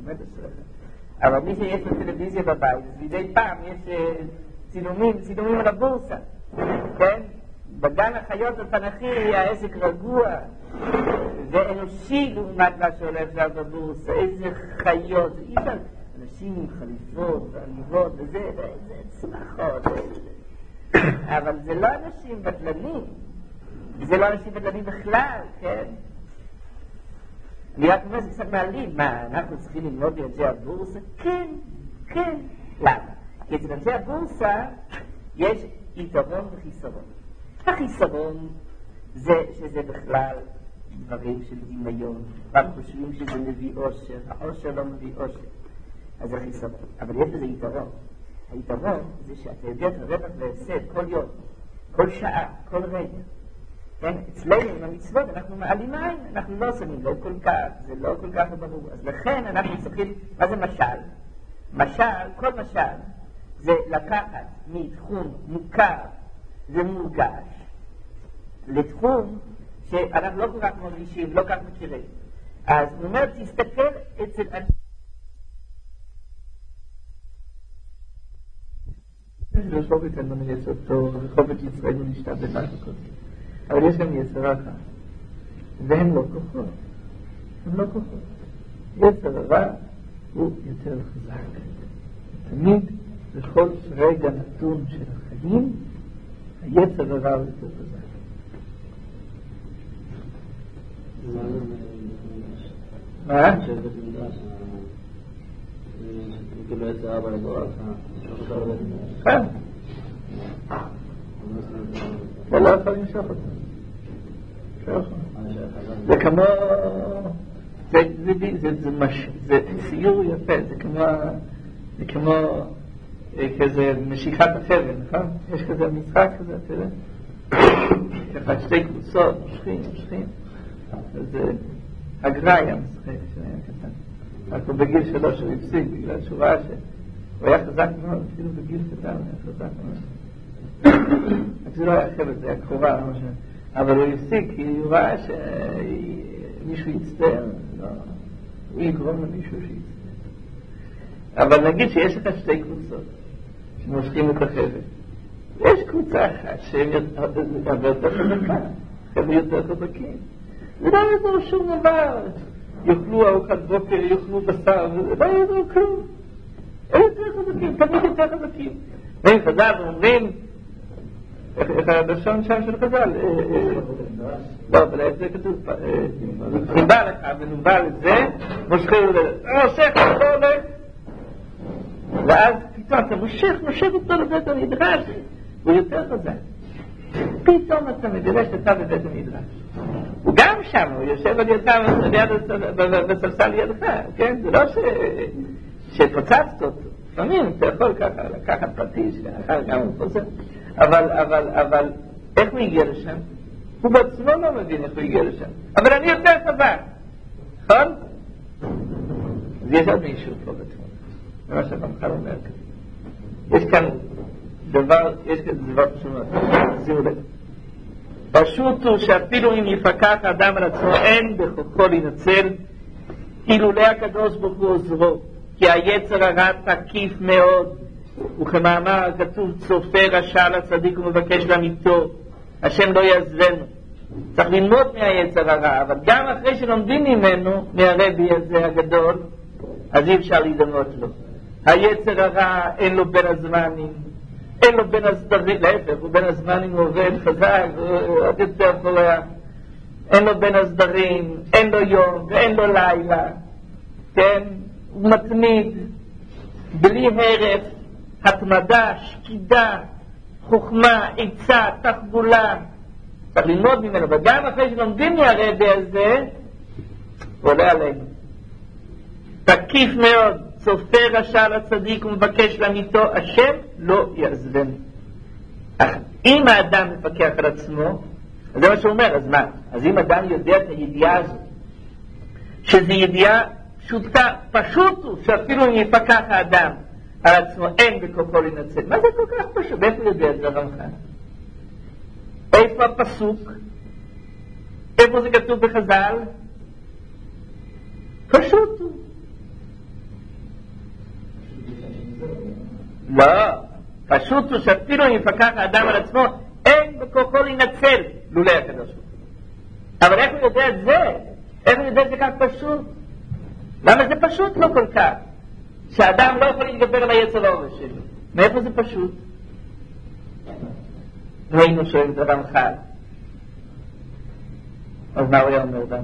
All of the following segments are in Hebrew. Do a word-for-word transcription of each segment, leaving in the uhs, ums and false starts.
באמת עשרה. אבל מי שיש לו טלוויזיה בבית, אז מדי פעם יש צילומים, צילומים על הבורסה, כן? בגן החיות בפנחי העסק רגוע, זה אנושי לעומת מה שהולך שם בבורסה, איזה חיות, אי אפשר, אנשים עם חליפות ועניבות וזה, ואיזה צמחות, אבל זה לא אנשים בטלנים, זה לא אנשים בטלנים בכלל, כן? אני רק אומר, זה קצת מעלים, מה, אנחנו צריכים ללמוד מאנשי הבורסה? כן, כן. למה? כי אצל אנשי הבורסה יש יתרון וחיסרון. החיסרון זה שזה בכלל דברים של דמיון, רק חושבים שזה מביא אושר, האושר לא מביא אושר, אז זה חיסרון. אבל יש לזה יתרון. היתרון זה שאתה יודע את הרווח והפסד כל יום, כל שעה, כל רגע. כן? אצלנו עם המצוות אנחנו מעלים עין, אנחנו לא שמים לב כל כך, זה לא כל כך ברור. אז לכן אנחנו צריכים, מה זה משל? משל, כל משל, זה לקחת מתחום מוכר ומורגש לתחום שאנחנו לא כל כך מרגישים, לא כל כך מכירים. אז הוא אומר, תסתכל אצל... רחובת אין לנו יסוד טוב, רחובת ישראל הוא נשתת במשהו. אבל יש גם יסר אחת, והם לא כוחות, הם לא כוחות. יסר הרע הוא יותר חזק. תמיד, בכל רגע נתון של החיים, היצר הרע הוא יותר חזק. מה? כאילו יצר הרע לגורל, כן. אתה לא יכול למשוך אותו. זה כמו, זה סיור יפה, זה כמו, זה כמו כזה משיכת החבל, נכון? יש כזה משחק כזה, אתה יודע? ככה שתי קבוצות, מושכים, מושכים. זה הגראי המשחק שהיה קטן. רק הוא בגיל שלוש הוא הפסיק, בגלל שהוא ראה שהוא היה חזק מאוד, אפילו בגיל קטן הוא היה חזק מאוד. רק זה לא היה חבל, זה היה קרובה, למשל. אבל הוא הפסיק, כי הוא ראה שמישהו יצטער, הוא יגרום למישהו שיצטער. אבל נגיד שיש לך שתי קבוצות שמושכים את החבל. יש קבוצה אחת שהם יותר חזקה, חבל יותר חזקים. זה לא ידעו שום דבר. יאכלו ארוחת בוקר, יאכלו בשר, לא ידעו כלום. הם יותר חזקים, תמיד יותר חזקים. והם חז"ל אומרים, איך הלשון שם של חז"ל? לא, אבל זה כתוב, נובע לך ונובע לזה, מושכים לזה, מושך אותו הולך. ואז פתאום אתה מושך, מושך אותו לבית המדרש, הוא יותר חזק. פתאום אתה מגלה שאתה בבית המדרש. הוא גם שם, הוא יושב על ידך בספסל לידך, כן? זה לא שפוצצת אותו. לפעמים אתה יכול ככה לקחת פטיש, אחר גם הוא פוצץ. אבל, אבל, אבל, איך הוא הגיע לשם? הוא בעצמו לא מבין איך הוא הגיע לשם. אבל אני יותר חזק. נכון? אז יש עוד מישהו פה בתמונה. זה מה שהמחר אומר כזה. יש כאן דבר, יש כאן דבר פשוט. שימו לב. פשוט הוא שאפילו אם יפקח האדם על עצמו, אין בכוחו להינצל, אילולא הקדוש ברוך הוא עוזרו, כי היצר הרע תקיף מאוד, וכמאמר כתוב צופה רשע לצדיק ומבקש למיתו, השם לא יעזבנו. צריך ללמוד מהיצר הרע, אבל גם אחרי שלומדים ממנו, מהרבי הזה הגדול, אז אי אפשר להידמות לו. היצר הרע אין לו בין הזמנים, אין לו בין הסדרים, להפך, הוא בין הזמנים הוא עובד חזק, הוא עוד יותר פורח. אין לו בין הסדרים, אין לו יום ואין לו לילה, כן? הוא מתמיד, בלי הרף, התמדה, שקידה, חוכמה, עצה, תחבולה. צריך ללמוד ממנו, וגם אחרי שלומדים מהרבי הזה, הוא עולה עלינו. תקיף מאוד, צופה רשע לצדיק ומבקש למיתו, השם לא יעזבנו. אך אם האדם מפקח על עצמו, זה מה שהוא אומר, אז מה? אז אם אדם יודע את הידיעה הזאת, שזו ידיעה פשוטה, פשוט הוא, שאפילו אם יפקח האדם על עצמו, אין בכוחו לנצל. מה זה כל כך פשוט? איפה יודע את זה הרמח"ל? איפה הפסוק? איפה זה כתוב בחז"ל? פשוט הוא. לא, פשוט הוא שאפילו אם יפקח האדם על עצמו, אין בכוחו להינצל לולא הקדוש ברוך הוא. אבל איך הוא יודע את זה? איך הוא יודע את זה כך פשוט? למה זה פשוט לא כל כך? שהאדם לא יכול להתגבר על היצר האורש שלו. מאיפה זה פשוט? ראינו שואל את הרמח"ל. אז מה הוא היה אומר לנו?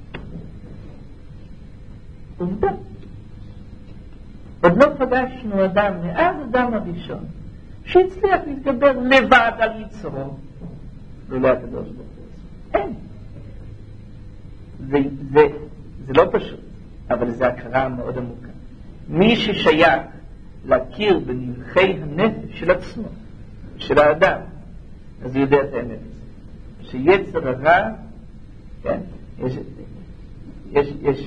עובדה. עוד לא פגשנו אדם מאז אדם הראשון שהצליח להתגבר לבד על יצרו לולא הקדוש ברוך הוא. אין. זה, זה, זה לא פשוט, אבל זו הכרה מאוד עמוקה. מי ששייך להכיר בנבחי הנפש של עצמו, של האדם, אז הוא יודע את האמת. שיצר הרע, כן, יש, יש, יש,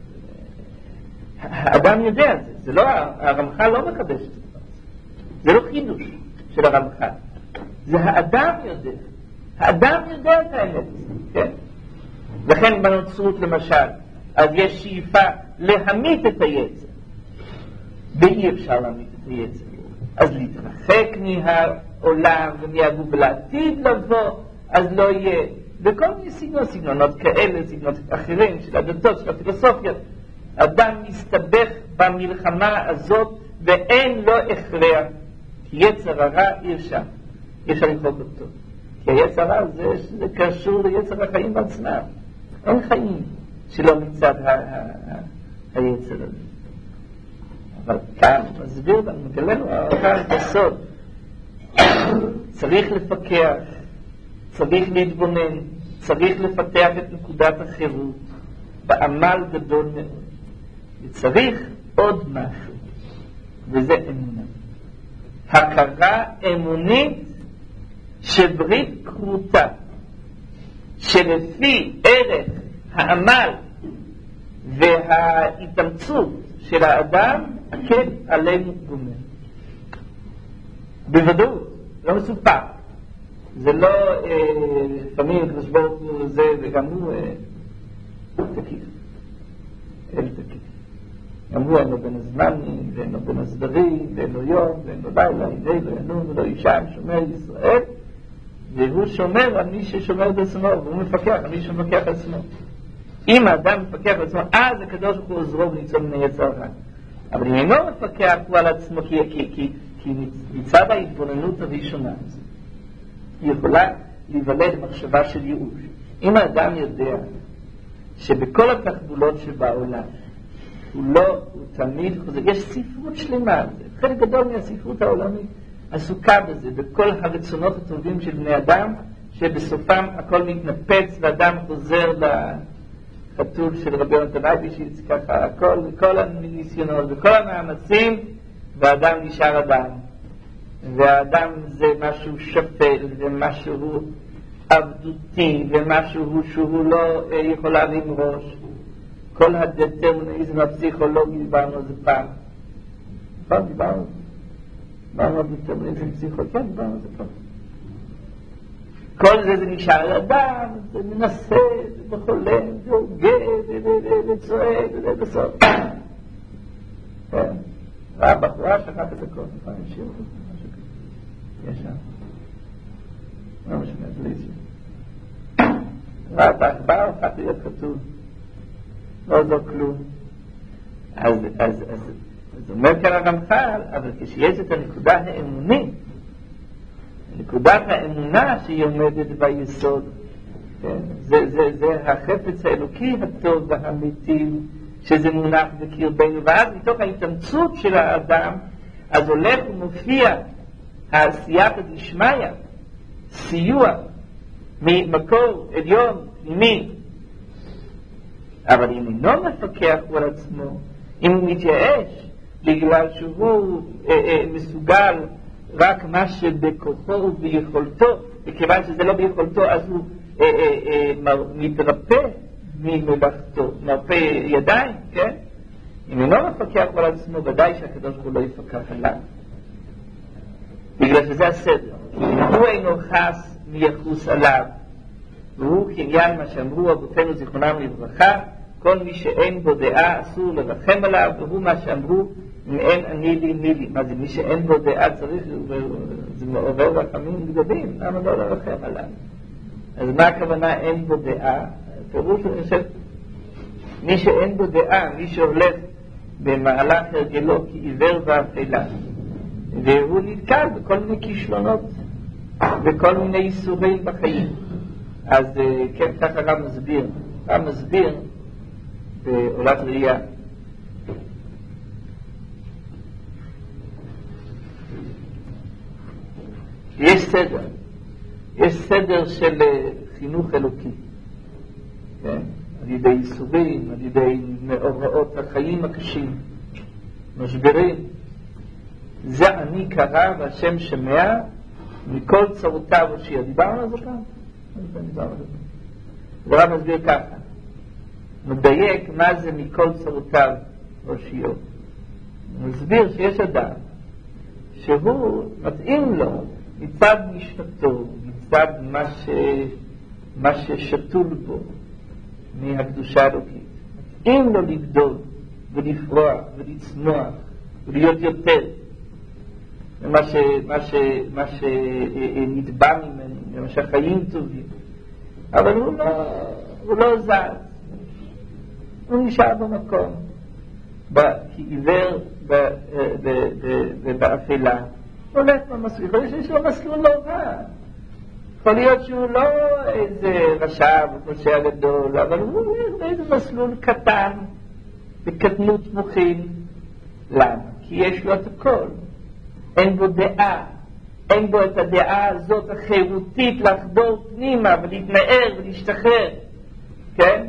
האדם יודע את זה, זה לא, הרמח"ל לא מקדש את זה. זה לא חידוש של הרמח"ל. זה האדם יודע. האדם יודע את האמת, כן. לכן בנצרות למשל, אז יש שאיפה להמית את היצר. ואי אפשר להמית את היצר. אז להתרחק מהעולם ומהגוף ולעתיד לבוא, אז לא יהיה. וכל מיני סגנון, סגנונות כאלה, סגנונות אחרים של הדתות, של הפילוסופיה. אדם מסתבך במלחמה הזאת ואין לו הכרח. יצר הרע אי אפשר. אי אפשר למחוק אותו. כי היצר הרע זה, זה קשור ליצר החיים בעצמם. אין חיים שלא מצד ה- ה- ה- היצר הזה. אבל כאן מסביר לנו, מגלה לנו כאן בסוד. צריך לפקח, צריך להתבונן, צריך לפתח את נקודת החירות בעמל גדול מאוד. וצריך עוד משהו, וזה אמונה. הכרה אמונית שברית כרותה, שלפי ערך העמל וההתאמצות של האדם, כן עלינו גומר. בוודאות, לא מסופר. זה לא לפעמים חשבות זה וגם הוא תקיף. אל תקיף. גם הוא אין לו בין הזמנים, ואין לו בין הסדרים, ואין לו יום, ואין לו לילה, אידי לא ינון ולא אישם, שומר ישראל, והוא שומר על מי ששומר בעצמו, והוא מפקח על מי שמפקח על עצמו. אם האדם מפקח על עצמו, אז הקדוש ברוך הוא עוזרו וניצול מן היצר הרע. אבל אם אינו מפקח הוא על עצמו, כי, כי, כי, כי מצד ההתבוננות הראשונה, היא יכולה להיוולד מחשבה של ייאוש. אם האדם יודע שבכל התחבולות שבעולם, הוא לא, הוא תמיד חוזר, יש ספרות שלמה, חלק גדול מהספרות העולמית עסוקה בזה, בכל הרצונות הטובים של בני אדם, שבסופם הכל מתנפץ ואדם חוזר לחתול של רבי יונתן אייבשיץ, ככה, כל, כל הניסיונות וכל המאמצים, והאדם נשאר אדם. והאדם זה משהו שפל, ומשהו עבדותי, ומשהו שהוא לא יכול להרים ראש. כל הדטרמיניזם הפסיכולוגי דיברנו על זה פעם. פעם דיברנו. דיברנו על דטרמיניזם פסיכולוגי, כן דיברנו על זה פעם. כל זה זה נשאר לאדם, זה מנסה, זה חולם, זה הוגה, וצועק, וזה בסוף. כן. ראה בחורה שכח את הכל, פעם השאיר אותו, משהו כזה. יש שם. לא משנה, זה ליסי. ראה את העכבר, הפך להיות חתול. לא זו כלום. אז, אז, אז, אז אומר כאן הרמח"ל, אבל כשיש את הנקודה האמונית, נקודת האמונה שהיא עומדת ביסוד, כן? זה, זה, זה החפץ האלוקי הטוב והאמיתי, שזה מונח בקרבנו, ואז מתוך ההתאמצות של האדם, אז הולך ומופיע העשייתא דשמיא, סיוע ממקור עליון, פנימי. אבל אם אינו מפקח על עצמו, אם הוא מתייאש, בגלל שהוא אה, אה, מסוגל רק מה שבכוחו וביכולתו, וכיוון שזה לא ביכולתו, אז הוא אה, אה, אה, מתרפא ממלאכתו, מרפא ידיים, כן? אם אינו מפקח על עצמו, ודאי שהקדוש ברוך הוא לא יפקח עליו. בגלל שזה הסדר. הוא אינו חס מייחוס עליו, והוא קניין מה שאמרו אבותינו זיכרונם לברכה, כל מי שאין בו דעה אסור לרחם עליו, והוא מה שאמרו אם אין אני לי מי לי, מה זה מי שאין בו דעה צריך, זה עובר רחמים גדולים, למה לא לרחם עליו? אז מה הכוונה אין בו דעה? פירוש אני חושב, מי שאין בו דעה, מי שהולך במהלך הרגלו כעיוור ואפלה, והוא נתקל בכל מיני כישלונות, בכל מיני איסורים בחיים. אז כן, ככה רב מסביר, רב מסביר בעולת ראייה. יש סדר, יש סדר של חינוך אלוקי, כן? על ידי איסורים, על ידי מאורעות החיים הקשים, משברים. זה אני קרא והשם שמע מכל צרותיו הושיע. דיברנו על זה כאן? דיברנו על זה כאן. ורב מסביר ככה, מדייק מה זה מכל צרותיו הושיע. מסביר שיש אדם שהוא מתאים לו מצד משפטו, מצד מה, ש... מה ששתול בו מהקדושה האלוקית. מתאים לו לגדול ולפרוח ולצמוח ולהיות יותר מה ש... מה ש... מה שנתבע ממנו, מה שהחיים טובים. אבל הוא לא, הוא לא זז. הוא נשאר במקום, כעיוור ובאפלה. הוא הולך במסלול, יכול להיות שיש לו מסלול לא רע. יכול להיות שהוא לא איזה רשע ופושע גדול, אבל הוא הולך באיזה מסלול קטן, בקטנות מוחין. למה? כי יש לו את הכל. אין בו דעה. אין בו את הדעה הזאת החירותית לחדור פנימה ולהתנער ולהשתחרר. כן?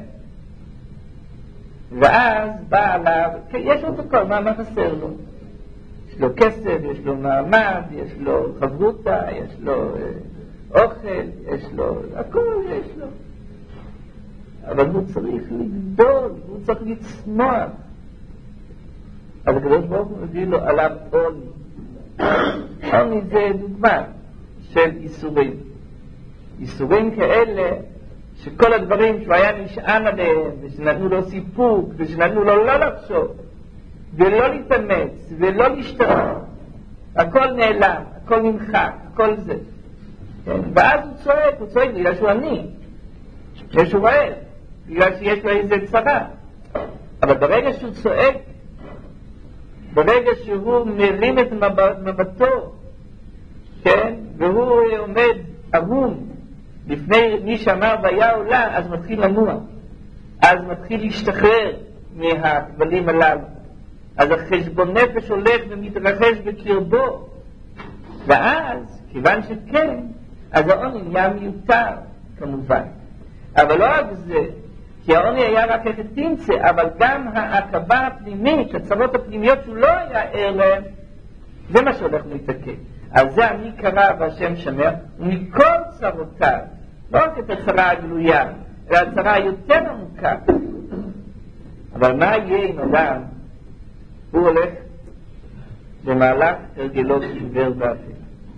ואז בא עליו, יש לו את הכל, מה, מה חסר לו? יש לו כסף, יש לו מעמד, יש לו חברותה, יש לו אה, אוכל, יש לו, הכל יש לו. אבל הוא צריך לגדול, הוא צריך לצמוח. אז הקדוש ברוך הוא מביא לו עליו עוני. עוני זה דוגמה של איסורים. איסורים כאלה שכל הדברים שהוא היה נשען עליהם, ושנתנו לו סיפוק, ושנתנו לו לא לחשוב, ולא להתאמץ, ולא להשתרע, הכל נעלם, הכל נמחק, הכל זה. כן? ואז הוא צועק, הוא צועק בגלל שהוא עני, בגלל שהוא רעב, בגלל שיש לו איזה צרה. אבל ברגע שהוא צועק, ברגע שהוא מרים את מבטו, כן? והוא עומד ערום, לפני מי שאמר והיה עולה, אז מתחיל לנוע, אז מתחיל להשתחרר מהכבלים הללו, אז החשבון נפש הולך ומתרחש בקרבו, ואז כיוון שכן, אז העוני נהיה מיותר כמובן. אבל לא רק זה, כי העוני היה רק איך תמצא, אבל גם העקבה הפנימית, הצרות הפנימיות שהוא לא היה ער להם, זה מה שהולך להתעכב. אז זה אני קרא והשם שמע, ומכל צרותיו, לא רק את הצרה הגלויה, אלא הצרה היותר עמוקה. אבל מה יהיה עם אדם? הוא הולך במהלך הרגלו כעיוור ואפלה,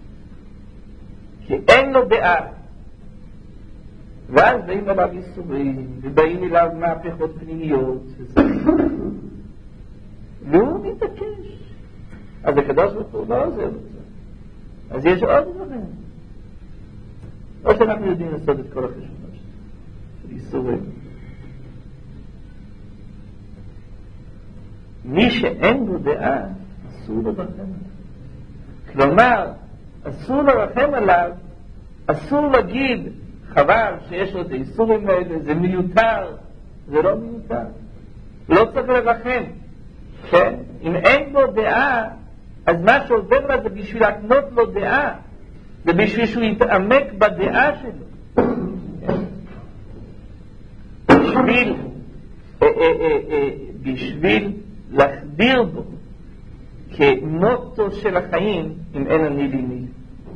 כי אין לו דעה. ואז באים אליו ייסורים, ובאים אליו מהפכות פנימיות, והוא מתעקש. אז הקדוש ברוך הוא לא עוזר לזה. אז יש עוד דברים. או שאנחנו יודעים לעשות את כל החשבונות של ייסורים. מי שאין בו דעה, אסור לו לרחם עליו. כלומר, אסור לו לרחם עליו, אסור להגיד, חבל שיש לו את הייסורים האלה, זה מיותר, זה לא מיותר. לא צריך לרחם. כן? אם אין בו דעה, אז מה שעובר לה זה בשביל להקנות לו דעה, זה בשביל שהוא יתעמק בדעה שלו, בשביל אה, אה, אה, אה, בשביל להחדיר בו כמוטו של החיים, אם אין אני לי מי.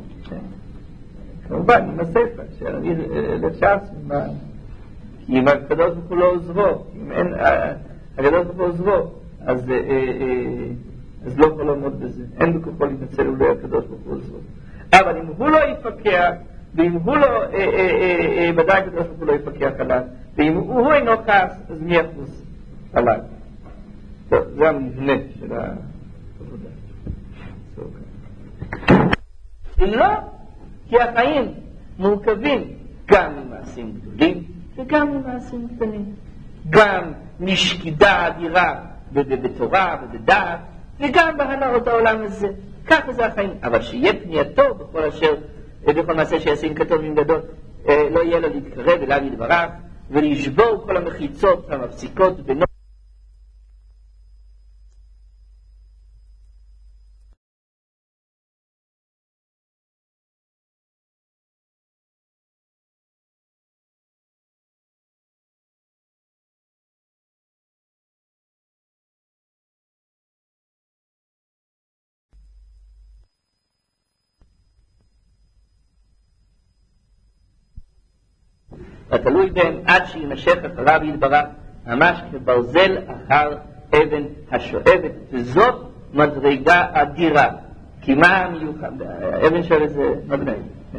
כמובן עם הספר שאני לשעס, כי אם הקדוש ברוך הוא לא עוזרו, אם אין הקדוש ברוך הוא עוזרו, אז אז לא יכול לעמוד בזה, אין בכוחו להתנצל ולא הקדוש ברוך הוא עוזרו. אבל אם הוא לא יפקח, ואם הוא לא, ודאי הקדוש ברוך הוא לא יפקח עליו, ואם הוא אינו כעס, אז מי יחוס עליו? טוב, זה המבנה של לא, כי החיים מורכבים גם ממעשים גדולים וגם ממעשים קטנים, גם משקידה אדירה בתורה ובדעת וגם בהנאות העולם הזה. ככה זה החיים, אבל שיהיה פנייתו בכל אשר בכל מעשה שיעשים כתוב עם גדול, לא יהיה לו להתקרב אליו ידבריו ולשבור כל המחיצות המפסיקות בינו. ותלוי בהם עד שימשך אחריו יתברך, ממש כברזל אחר אבן השואבת, וזאת מדרגה אדירה. כי מה המיוחד? אבן שואבת זה מגנט.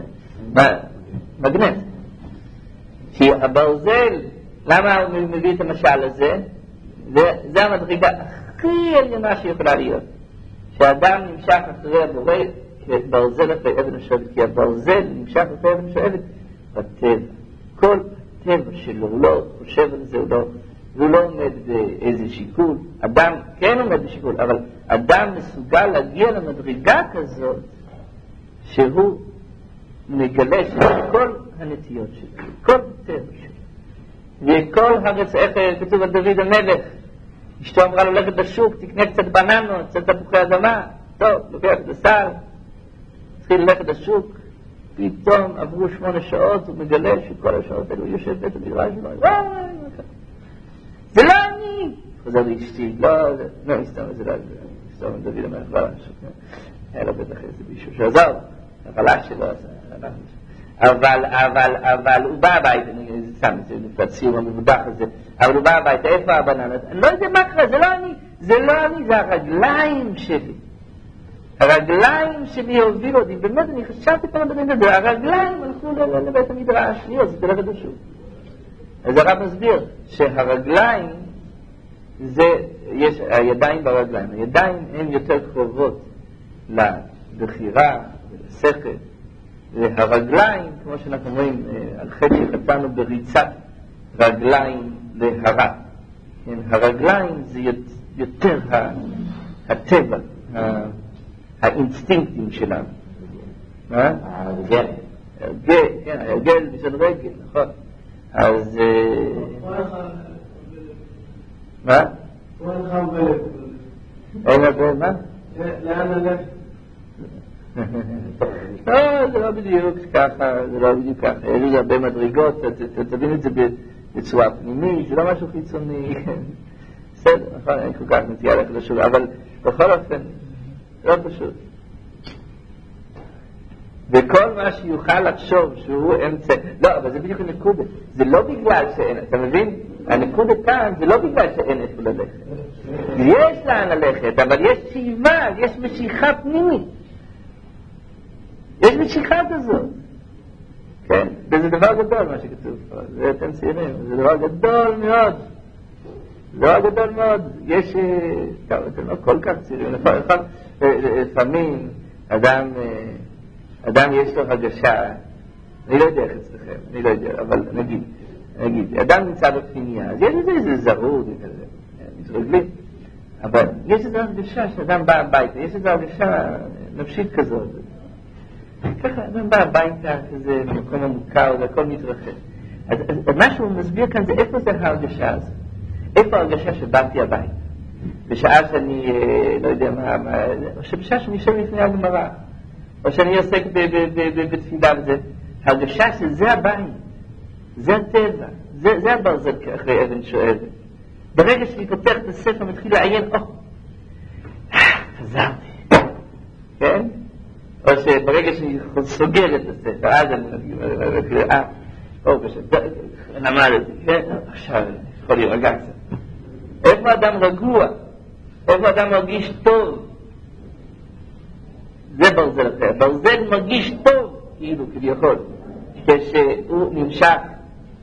מגנט. כי הברזל, למה הוא מביא את המשל הזה? זה, זה המדרגה הכי עליונה שיכולה להיות. שאדם נמשך אחרי הבורא כברזל אחרי אבן השואבת, כי הברזל נמשך אחרי אבן השואבת בטבע. כל טבע שלו, הוא לא חושב על זה, הוא לא, הוא לא עומד באיזה שיקול. אדם כן עומד בשיקול, אבל אדם מסוגל להגיע למדרגה כזאת שהוא מגלה שכל הנטיות שלו, כל טבע שלו, וכל הרצ... איך כתוב על דוד המלך, אשתו אמרה לו ללכת לשוק, תקנה קצת בננות, קצת תפוחי אדמה, טוב, לוקח את הסל, התחיל ללכת לשוק, פתאום עברו שמונה שעות, הוא מגלה שכל השעות האלו יושב בית המדרש שלו, זה לא אני! חוזר לאשתי, לא, לא, מסתם, זה לא, מסתם, דוד המלך, לא, היה לו בטח איזה מישהו שעזר, החלש שלו, אבל, אבל, אבל, הוא בא הביתה, אני שם את זה, לפעת סיום המבודח הזה, אבל הוא בא הביתה, איפה הבננות? אני לא יודע מה קרה, זה לא אני, זה לא אני, זה הרגליים שלי. הרגליים שלי הובילו אותי, באמת אני חשבתי פעם בדין הזה, הרגליים הלכו לבית המדרש, לי אז זה תלך לדשו. אז הרב מסביר שהרגליים זה, יש הידיים ברגליים, הידיים הן יותר קרובות לבחירה ולשכל, והרגליים, כמו שאנחנו רואים, על חטא שחטאנו בריצת רגליים להרה. הרגליים זה יותר הטבע, האינסטינקטים שלנו. הרגל. הרגל, כן, הרגל בשביל רגל, נכון. אז... מה? אין הרבה, מה? לאן הלך? לא, זה לא בדיוק ככה, זה לא בדיוק ככה. יש לי הרבה מדרגות, תבין את זה בצורה פנימית, זה לא משהו חיצוני. בסדר, נכון, אין כל כך נטייה ללכת לשוק, אבל בכל אופן, לא פשוט. וכל מה שיוכל לחשוב שהוא אמצע, לא, אבל זה בדיוק הנקודה, זה לא בגלל שאין, אתה מבין? הנקודה כאן זה לא בגלל שאין איפה ללכת. יש לאן ללכת, אבל יש שאיבה, יש משיכה פנימית. יש משיכה כזאת. כן? וזה דבר גדול מה שכתוב פה, זה אתם צעירים, זה דבר גדול מאוד. זה דבר גדול מאוד. יש, טוב, אתם לא כל כך צעירים, לפעמים אדם, אדם יש לו הרגשה, אני לא יודע איך אצלכם, אני לא יודע, אבל נגיד, נגיד, אדם נמצא בפנימיה, אז יש איזה איזה זרות, מתרגלים, אבל יש איזו הרגשה שאדם בא הביתה, יש איזו הרגשה נפשית כזאת. ככה, אדם בא הביתה, כזה מקום המוכר, והכל מתרחב. אז, אז מה שהוא מסביר כאן זה איפה זה ההרגשה הזאת? איפה ההרגשה שבאתי הביתה? בשעה שאני, לא יודע מה, או שבשעה שאני יושב לפני הגמרא, או שאני עוסק בתפילה וזה, הרגשה שזה הבית, זה הטבע, זה, זה הברזל אחרי אבן שואבת. ברגע שאני פותח את הספר, מתחיל לעיין, או, חזרתי, כן? או שברגע שאני סוגר את הספר, אז אני מגיע, אה, או, למדתי, כן? עכשיו, יכול להירגע קצת. איפה אדם רגוע? איפה אדם מרגיש טוב? זה ברזל אחר. ברזל מרגיש טוב, כאילו, כביכול, כשהוא נמשך